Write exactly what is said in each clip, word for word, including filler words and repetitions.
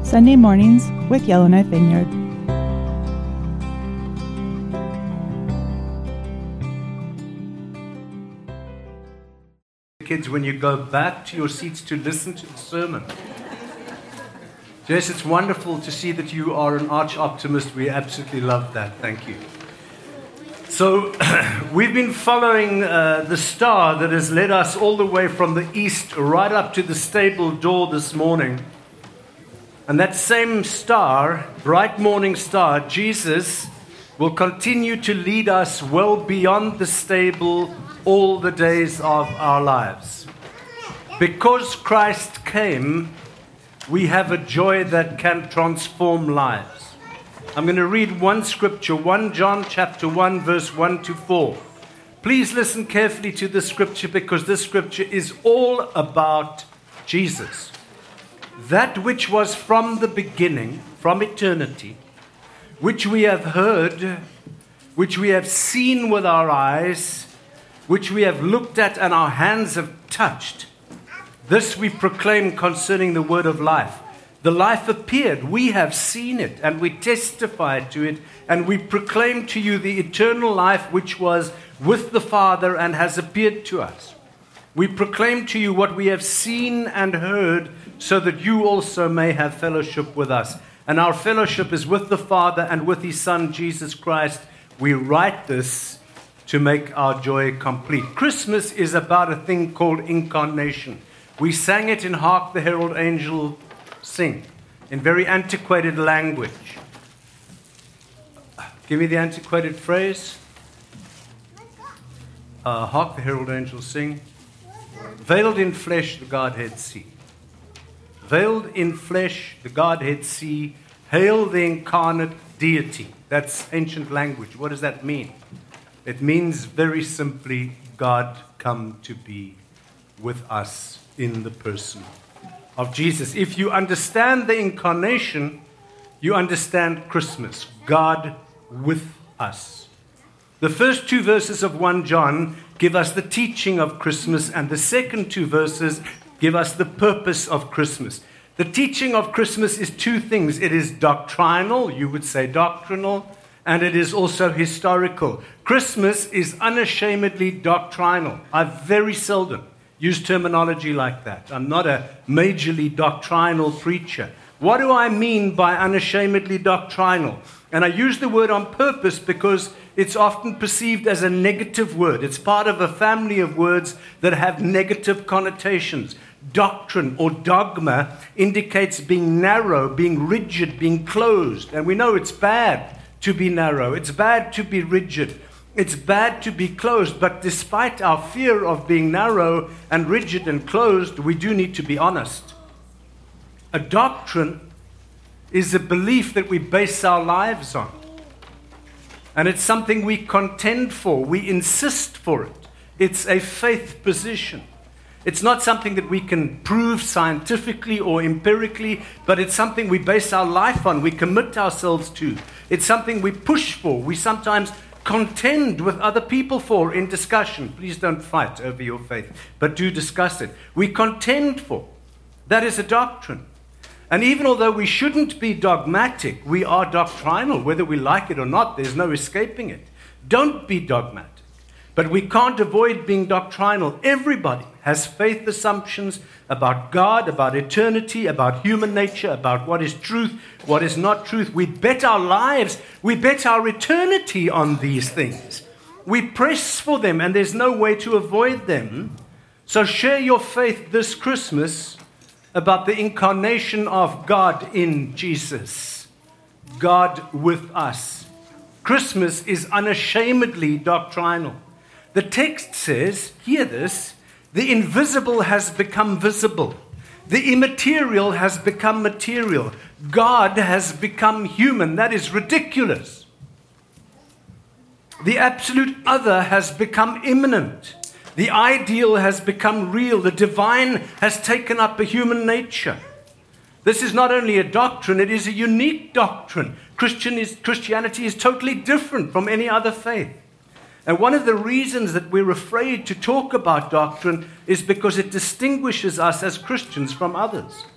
Sunday mornings with Yellowknife Vineyard. Kids, when you go back to your seats to listen to the sermon. Jess, it's wonderful to see that you are an arch optimist. We absolutely love that. Thank you. So, we've been following uh, the star that has led us all the way from the east right up to the stable door this morning. And that same star, bright morning star, Jesus, will continue to lead us well beyond the stable all the days of our lives. Because Christ came, we have a joy that can transform lives. I'm going to read one scripture, First John chapter one, verse one to four. Please listen carefully to this scripture because this scripture is all about Jesus. That which was from the beginning, from eternity, which we have heard, which we have seen with our eyes, which we have looked at and our hands have touched. This we proclaim concerning the word of life. The life appeared. We have seen it and we testify to it and we proclaim to you the eternal life which was with the Father and has appeared to us. We proclaim to you what we have seen and heard so that you also may have fellowship with us. And our fellowship is with the Father and with His Son, Jesus Christ. We write this to make our joy complete. Christmas is about a thing called incarnation. We sang it in Hark the Herald Angels Sing, in very antiquated language. Give me the antiquated phrase. Uh, Hark the Herald Angels Sing. Veiled in flesh, the Godhead see. Veiled in flesh, the Godhead see. Hail the incarnate deity. That's ancient language. What does that mean? It means very simply, God come to be with us in the person of Jesus. If you understand the incarnation, you understand Christmas. God with us. The first two verses of First John give us the teaching of Christmas, and the second two verses give us the purpose of Christmas. The teaching of Christmas is two things. It is doctrinal, you would say doctrinal, and it is also historical. Christmas is unashamedly doctrinal. I very seldom use terminology like that. I'm not a majorly doctrinal preacher. What do I mean by unashamedly doctrinal? And I use the word on purpose because it's often perceived as a negative word. It's part of a family of words that have negative connotations. Doctrine or dogma indicates being narrow, being rigid, being closed. And we know it's bad to be narrow. It's bad to be rigid. It's bad to be closed, but despite our fear of being narrow and rigid and closed, we do need to be honest. A doctrine is a belief that we base our lives on. And it's something we contend for. We insist for it. It's a faith position. It's not something that we can prove scientifically or empirically, but it's something we base our life on. We commit ourselves to. It's something we push for. We sometimes contend with other people for in discussion. Please don't fight over your faith, but do discuss it. We contend for. That is a doctrine. And even although we shouldn't be dogmatic, we are doctrinal, whether we like it or not. There's no escaping it. Don't be dogmatic. But we can't avoid being doctrinal. Everybody has faith assumptions about God, about eternity, about human nature, about what is truth, what is not truth. We bet our lives, we bet our eternity on these things. We press for them, and there's no way to avoid them. So share your faith this Christmas about the incarnation of God in Jesus. God with us. Christmas is unashamedly doctrinal. The text says, hear this, the invisible has become visible. The immaterial has become material. God has become human. That is ridiculous. The absolute other has become immanent. The ideal has become real. The divine has taken up a human nature. This is not only a doctrine, it is a unique doctrine. Christian is, Christianity is totally different from any other faith. And one of the reasons that we're afraid to talk about doctrine is because it distinguishes us as Christians from others.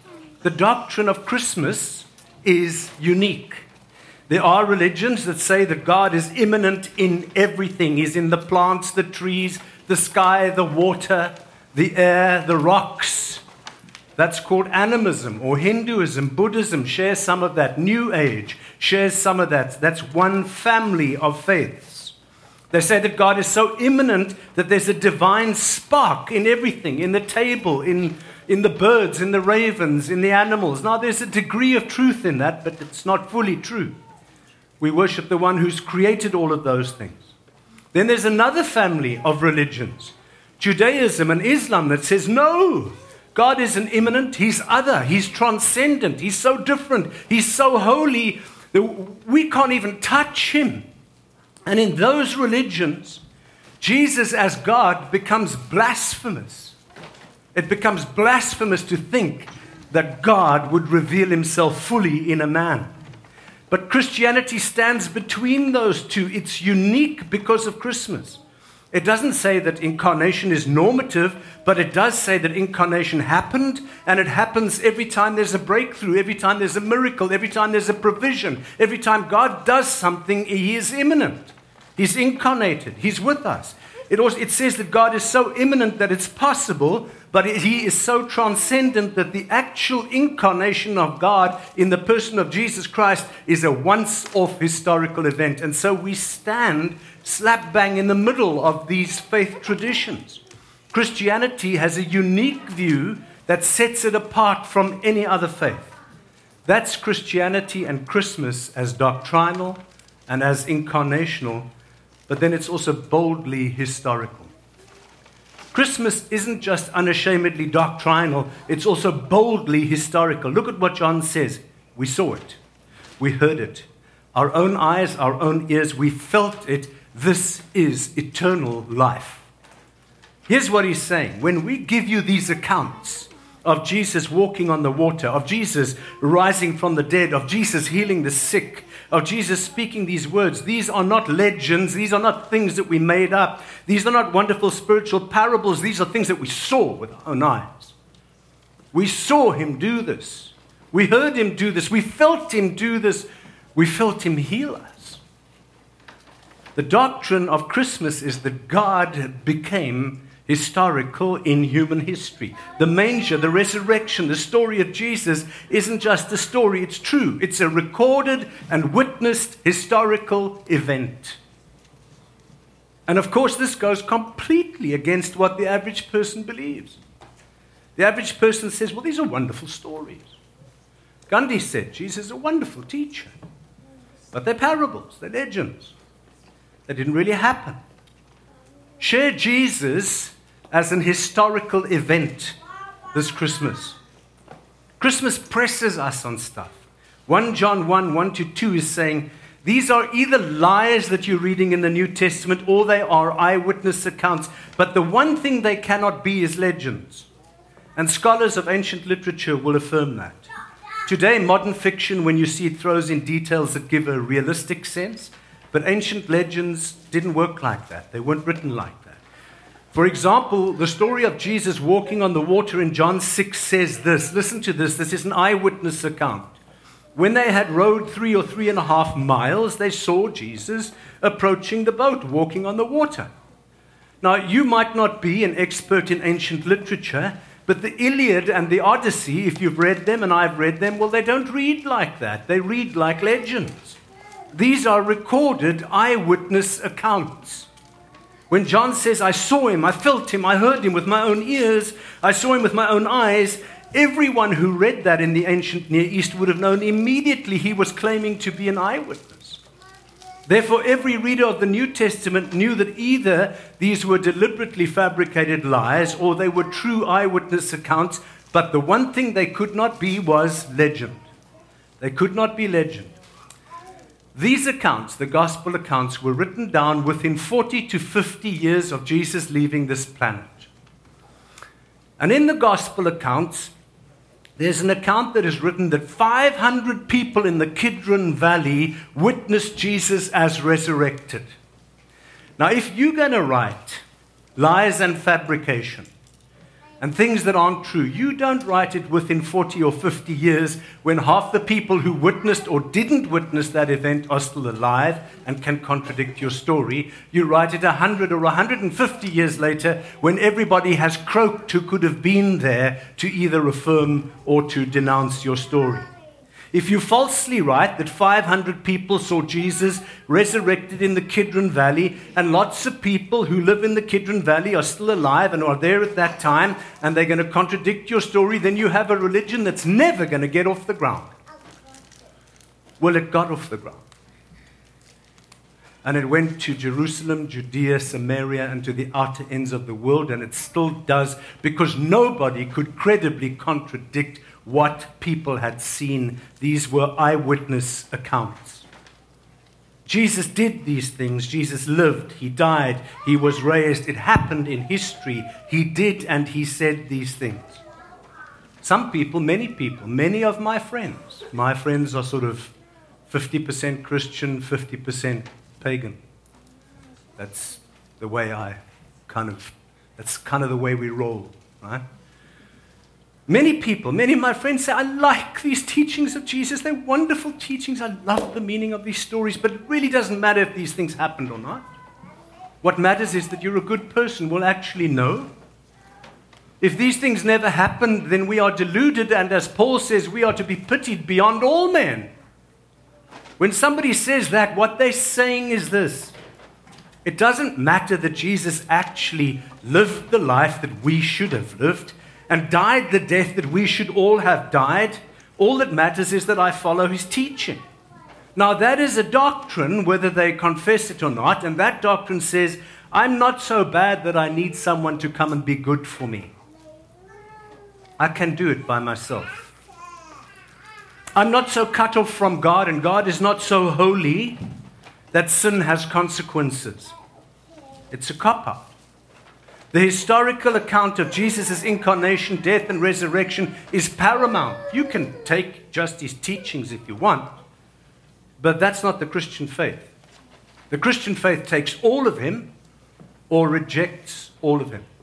the doctrine of Christmas is unique. There are religions that say that God is immanent in everything. He's in the plants, the trees, the sky, the water, the air, the rocks. That's called animism, or Hinduism. Buddhism shares some of that. New Age shares some of that. That's one family of faiths. They say that God is so immanent that there's a divine spark in everything, in the table, in, in the birds, in the ravens, in the animals. Now, there's a degree of truth in that, but it's not fully true. We worship the one who's created all of those things. Then there's another family of religions, Judaism and Islam, that says, no, God isn't immanent, He's other, He's transcendent, He's so different, He's so holy that we can't even touch Him. And in those religions, Jesus as God becomes blasphemous. It becomes blasphemous to think that God would reveal Himself fully in a man. But Christianity stands between those two. It's unique because of Christmas. It doesn't say that incarnation is normative, but it does say that incarnation happened, and it happens every time there's a breakthrough, every time there's a miracle, every time there's a provision, every time God does something, He is immanent. He's incarnated. He's with us. It also, it says that God is so immanent that it's possible, but He is so transcendent that the actual incarnation of God in the person of Jesus Christ is a once-off historical event. And so we stand slap bang in the middle of these faith traditions. Christianity has a unique view that sets it apart from any other faith. That's Christianity and Christmas as doctrinal and as incarnational, but then it's also boldly historical. Christmas isn't just unashamedly doctrinal, it's also boldly historical. Look at what John says. We saw it. We heard it. Our own eyes, our own ears, we felt it. This is eternal life. Here's what he's saying. When we give you these accounts of Jesus walking on the water, of Jesus rising from the dead, of Jesus healing the sick, of Jesus speaking these words, these are not legends. These are not things that we made up. These are not wonderful spiritual parables. These are things that we saw with our own eyes. We saw Him do this. We heard Him do this. We felt Him do this. We felt Him heal us. The doctrine of Christmas is that God became historical in human history. The manger, the resurrection, the story of Jesus isn't just a story, it's true. It's a recorded and witnessed historical event. And of course, this goes completely against what the average person believes. The average person says, well, these are wonderful stories. Gandhi said, Jesus is a wonderful teacher. But they're parables, they're legends. They didn't really happen. Share Jesus as an historical event this Christmas. Christmas presses us on stuff. First John one, one to two is saying, these are either lies that you're reading in the New Testament or they are eyewitness accounts. But the one thing they cannot be is legends. And scholars of ancient literature will affirm that. Today, modern fiction, when you see it, throws in details that give a realistic sense. But ancient legends didn't work like that. They weren't written like that. For example, the story of Jesus walking on the water in John six says this. Listen to this. This is an eyewitness account. When they had rowed three or three and a half miles, they saw Jesus approaching the boat, walking on the water. Now, you might not be an expert in ancient literature, but the Iliad and the Odyssey, if you've read them, and I've read them, well, they don't read like that. They read like legends. These are recorded eyewitness accounts. When John says, I saw him, I felt him, I heard him with my own ears, I saw him with my own eyes, everyone who read that in the ancient Near East would have known immediately he was claiming to be an eyewitness. Therefore, every reader of the New Testament knew that either these were deliberately fabricated lies or they were true eyewitness accounts, but the one thing they could not be was legend. They could not be legend. These accounts, the gospel accounts, were written down within forty to fifty years of Jesus leaving this planet. And in the gospel accounts, there's an account that is written that five hundred people in the Kidron Valley witnessed Jesus as resurrected. Now, if you're going to write lies and fabrication, and things that aren't true, you don't write it within forty or fifty years when half the people who witnessed or didn't witness that event are still alive and can contradict your story. You write it one hundred or one hundred fifty years later when everybody has croaked who could have been there to either affirm or to denounce your story. If you falsely write that five hundred people saw Jesus resurrected in the Kidron Valley, and lots of people who live in the Kidron Valley are still alive and are there at that time, and they're going to contradict your story, then you have a religion that's never going to get off the ground. Well, it got off the ground. And it went to Jerusalem, Judea, Samaria, and to the outer ends of the world, and it still does, because nobody could credibly contradict what people had seen. These were eyewitness accounts. Jesus did these things. Jesus lived. He died. He was raised. It happened in history. He did and he said these things. Some people, many people, many of my friends, my friends are sort of fifty percent Christian, fifty percent pagan. That's the way I kind of, that's kind of the way we roll, right? Many people, many of my friends say, I like these teachings of Jesus. They're wonderful teachings. I love the meaning of these stories, but it really doesn't matter if these things happened or not. What matters is that you're a good person. Well, actually, no. If these things never happened, then we are deluded, and as Paul says, we are to be pitied beyond all men. When somebody says that, what they're saying is this. It doesn't matter that Jesus actually lived the life that we should have lived and died the death that we should all have died. All that matters is that I follow his teaching. Now, that is a doctrine, whether they confess it or not, and that doctrine says, I'm not so bad that I need someone to come and be good for me. I can do it by myself. I'm not so cut off from God, and God is not so holy that sin has consequences. It's a cop-out. The historical account of Jesus' incarnation, death, and resurrection is paramount. You can take just his teachings if you want, but that's not the Christian faith. The Christian faith takes all of him or rejects all of him.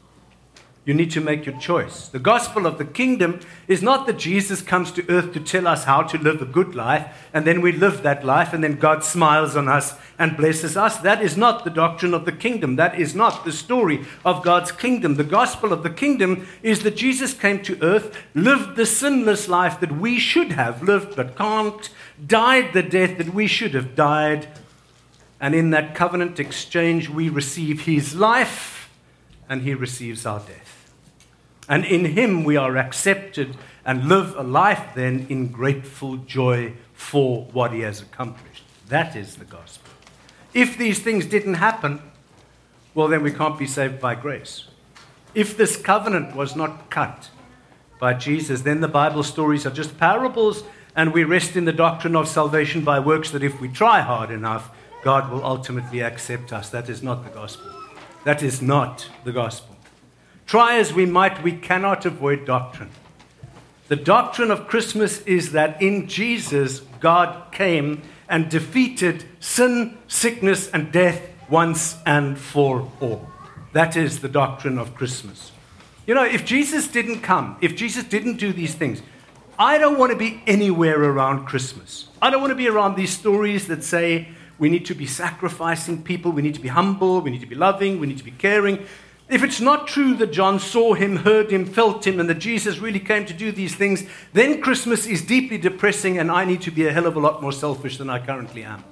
You need to make your choice. The gospel of the kingdom is not that Jesus comes to earth to tell us how to live a good life, and then we live that life, and then God smiles on us and blesses us. That is not the doctrine of the kingdom. That is not the story of God's kingdom. The gospel of the kingdom is that Jesus came to earth, lived the sinless life that we should have lived but can't, died the death that we should have died, and in that covenant exchange we receive his life and he receives our death. And in him we are accepted and live a life then in grateful joy for what he has accomplished. That is the gospel. If these things didn't happen, well, then we can't be saved by grace. If this covenant was not cut by Jesus, then the Bible stories are just parables, and we rest in the doctrine of salvation by works that if we try hard enough, God will ultimately accept us. That is not the gospel. That is not the gospel. Try as we might, we cannot avoid doctrine. The doctrine of Christmas is that in Jesus, God came and defeated sin, sickness, and death once and for all. That is the doctrine of Christmas. You know, if Jesus didn't come, if Jesus didn't do these things, I don't want to be anywhere around Christmas. I don't want to be around these stories that say we need to be sacrificing people, we need to be humble, we need to be loving, we need to be caring. If it's not true that John saw him, heard him, felt him, and that Jesus really came to do these things, then Christmas is deeply depressing, and I need to be a hell of a lot more selfish than I currently am.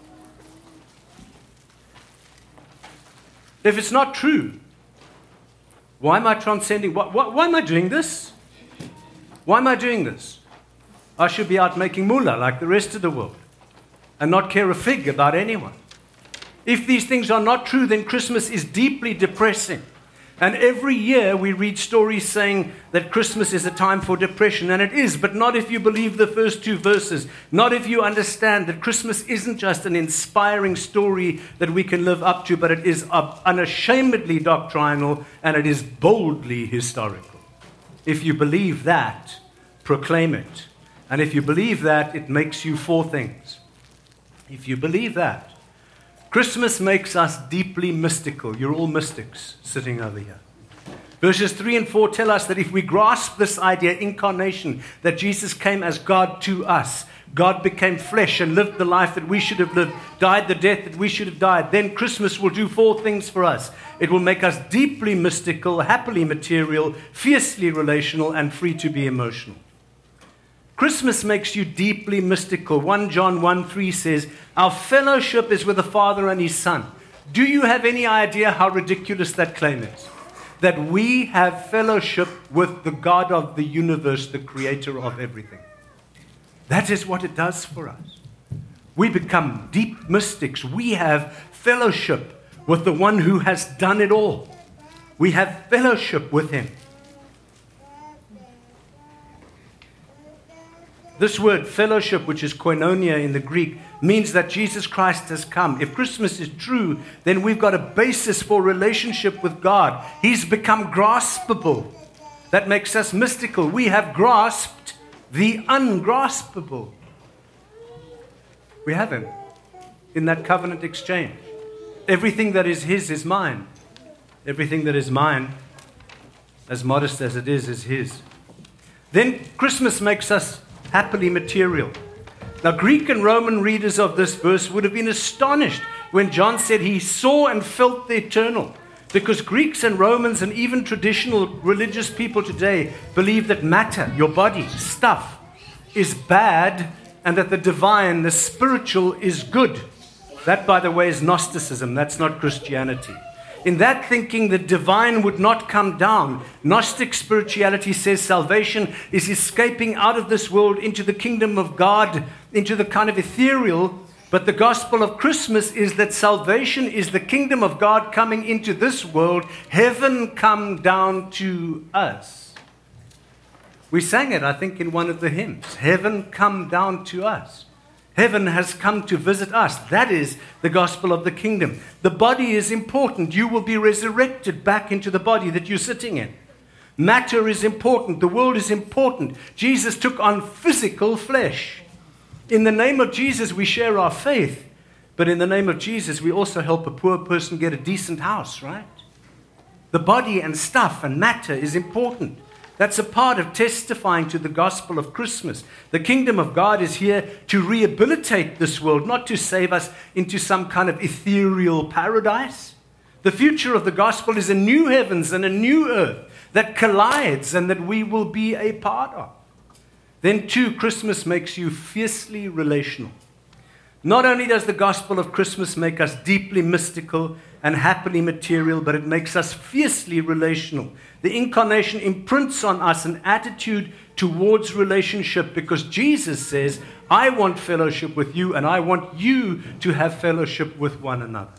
If it's not true, why am I transcending? Why, why, why am I doing this? Why am I doing this? I should be out making moolah like the rest of the world and not care a fig about anyone. If these things are not true, then Christmas is deeply depressing. And every year we read stories saying that Christmas is a time for depression, and it is, but not if you believe the first two verses. Not if you understand that Christmas isn't just an inspiring story that we can live up to, but it is unashamedly doctrinal, and it is boldly historical. If you believe that, proclaim it. And if you believe that, it makes you four things. If you believe that, Christmas makes us deeply mystical. You're all mystics sitting over here. Verses three and four tell us that if we grasp this idea, incarnation, that Jesus came as God to us, God became flesh and lived the life that we should have lived, died the death that we should have died, then Christmas will do four things for us. It will make us deeply mystical, happily material, fiercely relational, and free to be emotional. Christmas makes you deeply mystical. First John one three says, our fellowship is with the Father and His Son. Do you have any idea how ridiculous that claim is? That we have fellowship with the God of the universe, the creator of everything. That is what it does for us. We become deep mystics. We have fellowship with the one who has done it all. We have fellowship with Him. This word fellowship, which is koinonia in the Greek, means that Jesus Christ has come. If Christmas is true, then we've got a basis for relationship with God. He's become graspable. That makes us mystical. We have grasped the ungraspable. We have Him in that covenant exchange. Everything that is His is mine. Everything that is mine, as modest as it is, is His. Then Christmas makes us happily material. Now, Greek and Roman readers of this verse would have been astonished when John said he saw and felt the eternal. Because Greeks and Romans and even traditional religious people today believe that matter, your body, stuff, is bad and that the divine, the spiritual, is good. That, by the way, is Gnosticism. That's not Christianity. In that thinking, the divine would not come down. Gnostic spirituality says salvation is escaping out of this world into the kingdom of God, into the kind of ethereal. But the gospel of Christmas is that salvation is the kingdom of God coming into this world, heaven come down to us. We sang it, I think, in one of the hymns. Heaven come down to us. Heaven has come to visit us. That is the gospel of the kingdom. The body is important. You will be resurrected back into the body that you're sitting in. Matter is important. The world is important. Jesus took on physical flesh. In the name of Jesus, we share our faith. But in the name of Jesus, we also help a poor person get a decent house, right? The body and stuff and matter is important. That's a part of testifying to the gospel of Christmas. The kingdom of God is here to rehabilitate this world, not to save us into some kind of ethereal paradise. The future of the gospel is a new heavens and a new earth that collides and that we will be a part of. Then too, Christmas makes you fiercely relational. Not only does the gospel of Christmas make us deeply mystical and happily material, but it makes us fiercely relational. The incarnation imprints on us an attitude towards relationship because Jesus says, I want fellowship with you and I want you to have fellowship with one another.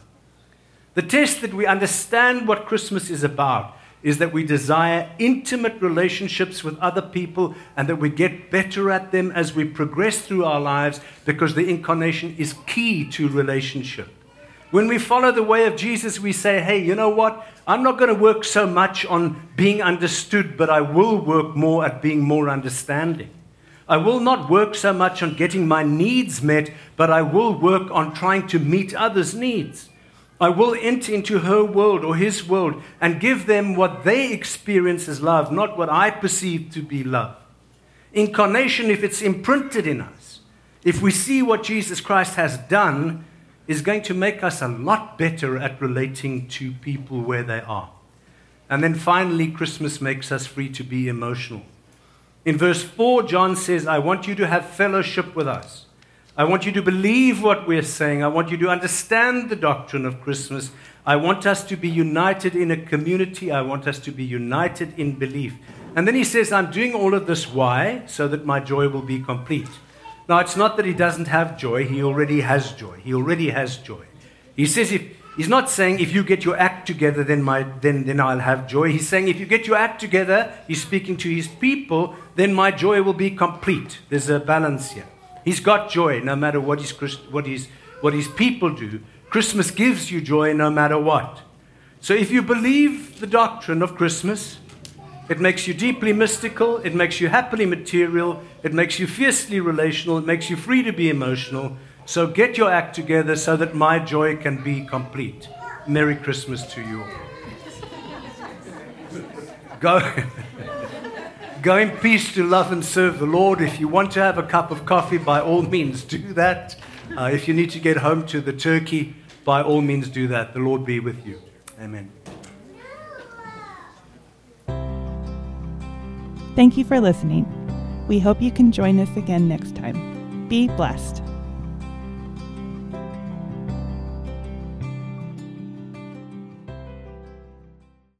The test that we understand what Christmas is about is that we desire intimate relationships with other people and that we get better at them as we progress through our lives because the incarnation is key to relationship. When we follow the way of Jesus, we say, hey, you know what? I'm not going to work so much on being understood, but I will work more at being more understanding. I will not work so much on getting my needs met, but I will work on trying to meet others' needs. I will enter into her world or his world and give them what they experience as love, not what I perceive to be love. Incarnation, if it's imprinted in us, if we see what Jesus Christ has done, is going to make us a lot better at relating to people where they are. And then finally, Christmas makes us free to be emotional. In verse four, John says, I want you to have fellowship with us. I want you to believe what we're saying. I want you to understand the doctrine of Christmas. I want us to be united in a community. I want us to be united in belief. And then he says, I'm doing all of this. Why? So that my joy will be complete. Now, it's not that he doesn't have joy. He already has joy. He already has joy. He says, if he's not saying, if you get your act together, then, my, then, then I'll have joy. He's saying, if you get your act together, he's speaking to his people, then my joy will be complete. There's a balance here. He's got joy no matter what his, what his, what his people do. Christmas gives you joy no matter what. So if you believe the doctrine of Christmas, it makes you deeply mystical, it makes you happily material, it makes you fiercely relational, it makes you free to be emotional. So get your act together so that my joy can be complete. Merry Christmas to you all. Go, go in peace to love and serve the Lord. If you want to have a cup of coffee, by all means do that. Uh, if you need to get home to the turkey, by all means do that. The Lord be with you. Amen. Thank you for listening. We hope you can join us again next time. Be blessed.